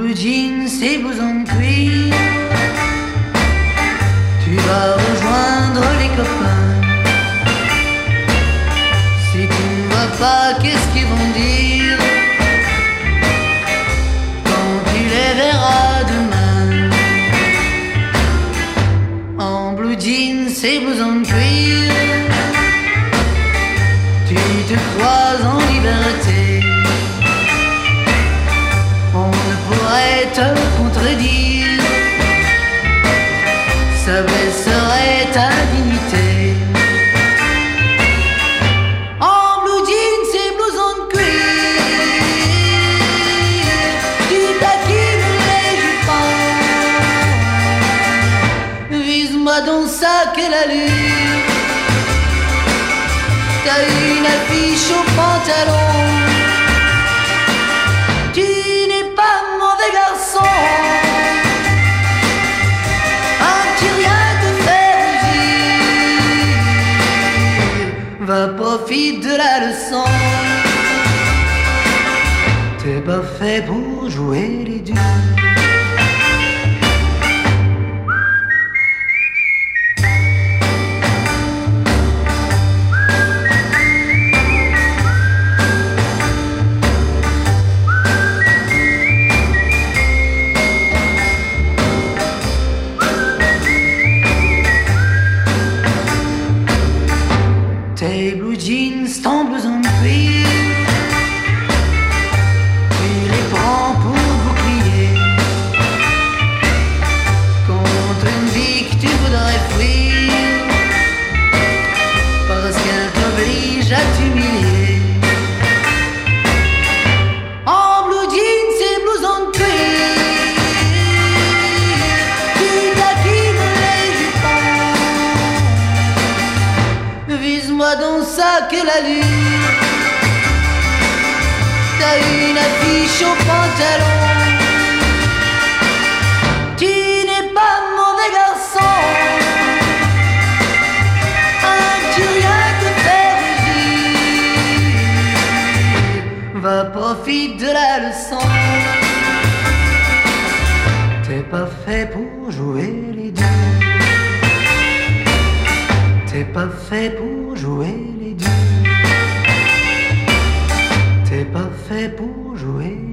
blue jeans et blouson de cuir, tu vas rejoindre les copains. Si tu ne vas pas, qu'est-ce qu'ils vont dire quand tu les verras demain? En blue jeans et blouson de cuir, tu te crois en liberté. On ne pourrait te contredire, ça blesserait ta dignité. En blue jeans et blouson de cuir, tu taquines les jupons. Vise-moi donc ça, quelle allure! T'as une affiche au pantalon. Tu n'es pas mauvais garçon. Un petit rien te fait rougir. Va, profite de la leçon. T'es pas fait pour jouer les durs. Tes blue jeans, ton blouson de cuir, tu les prends pour bouclier contre une vie que tu voudrais fuir, parce qu'elle t'oblige à t'humilier. En blue jeans et blouson de cuir, tu taquines les jupons. Vise-moi donc ça, quelle allure! T'as une affiche au pantalon. Tu n'es pas mauvais garçon. Un petit rien te fait rougir. Va, profite de la leçon. T'es pas fait pour jouer les durs. T'es pas fait pour jouer les durs. T'es pas fait pour jouer